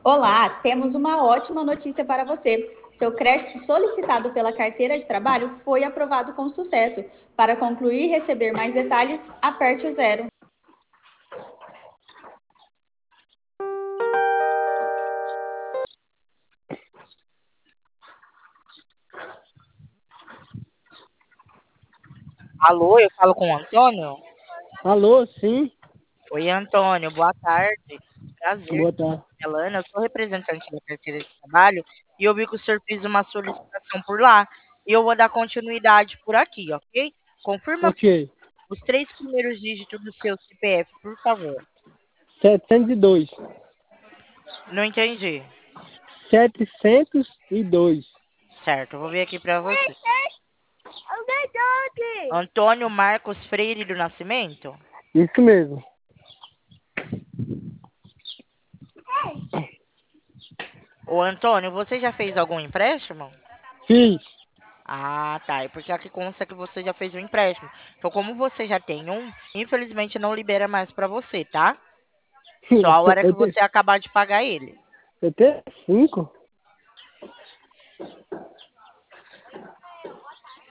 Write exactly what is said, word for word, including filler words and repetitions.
Olá, temos uma ótima notícia para você. Seu crédito solicitado pela carteira de trabalho foi aprovado com sucesso. Para concluir e receber mais detalhes, aperte o zero. Alô, eu falo com o Antônio? Alô, sim? Oi, Antônio, boa tarde. Prazer, Boa tarde. Helena. Eu sou representante da carteira de trabalho e eu vi que o senhor fez uma solicitação por lá. E eu vou dar continuidade por aqui, ok? Confirma Ok. os três primeiros dígitos do seu C P F, por favor. Setecentos e dois. Não entendi. Setecentos e dois. Certo, eu vou ver aqui para você. Antônio Marcos Freire do Nascimento? Isso mesmo. Ô, Antônio, você já fez algum empréstimo? Fiz. Ah, tá. É porque aqui consta que você já fez um empréstimo. Então, como você já tem um, infelizmente não libera mais para você, tá? Só a hora que Eu tenho, você acabar de pagar ele. eu tenho cinco?